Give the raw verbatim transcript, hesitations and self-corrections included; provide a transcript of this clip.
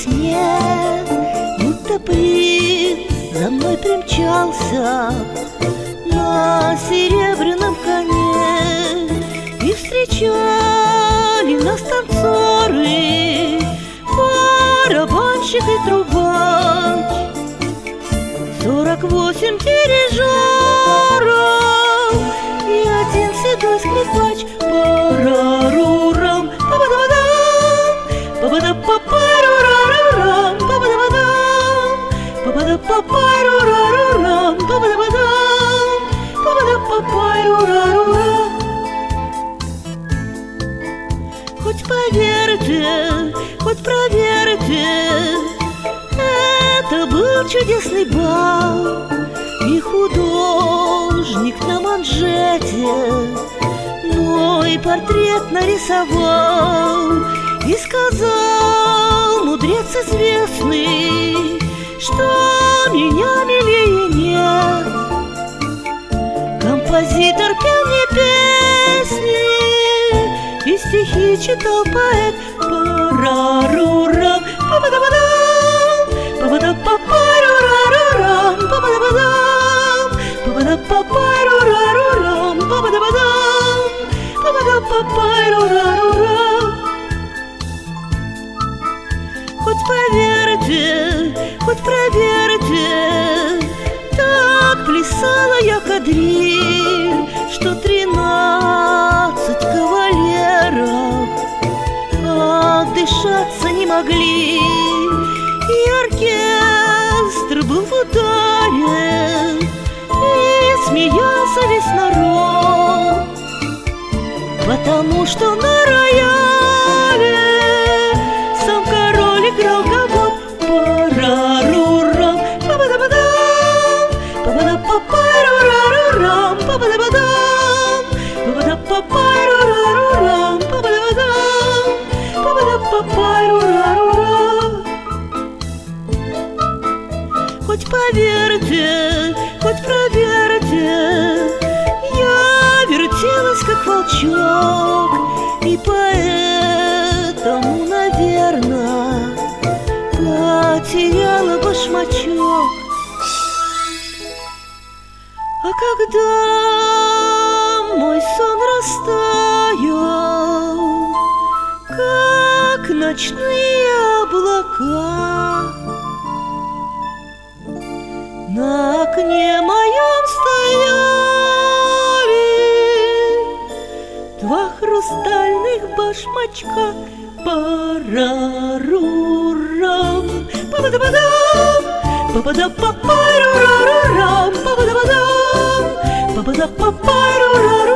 весне, будто принц за мной примчался на серебряном коне, и встречали нас танцоры, барабанщик и трубач. Сорок восемь дирижеров и один седой скрипач. Парарурам, па-ба-да-ба-дам, па-ба-да-па-па-ру-ра-ра-рам, па-ба-да-ба-дам, па-ба-да-па-па-ру-ра-ра-рам, па-ба-да-ба-дам, па-ба-да-па-па-ру-ра-ра-рам. Хоть поверьте, хоть проверьте, это был чудесный бал, и художник на манжете мой портрет нарисовал, и сказал мудрец известный, что меня милее нет. Композитор пел мне песни, и стихи читал поэт. Парарурам, па-ба-да-ба-дам, па-ба-да-па-па-ру-ра-ра-рам, па-ба-да-ба-дам, па-ба-да-па-па-ру-ра-ра-рам, па-ба-да-ба-дам, па-ба-да-па-па-ру-ра-ра-рам. Хоть поверьте, хоть проверьте, так плясала я кадриль, что тринадцать кавалеров отдышаться не могли, и оркестр был в ударе, и смеялся весь народ, потому что на рояле сам король играл гавот. Парарурам, па-ба-да-ба-дам, па-ба-да-па-па-ру-ра-ра-рам, па-ба-да-ба-дам, па-ба-да-па-па-ру-ра-ра-рам, па-ба-да-ба-дам, па-ба-да-па-па-ру-ра-ра-рам. Хоть поверьте, хоть проверьте, я вертелась как волчок, и поэтому, наверное, потеряла башмачок. А когда мой сон растаял, как ночные облака, на окне моем стояли два хрустальных башмачка. Парарурам, па-ба-да-ба-дам, па-ба-да-па-па-ру-ра-ра-рам, па-ба-да-ба-дам, па-ба-да-па-па-ру-ра-ра-рам.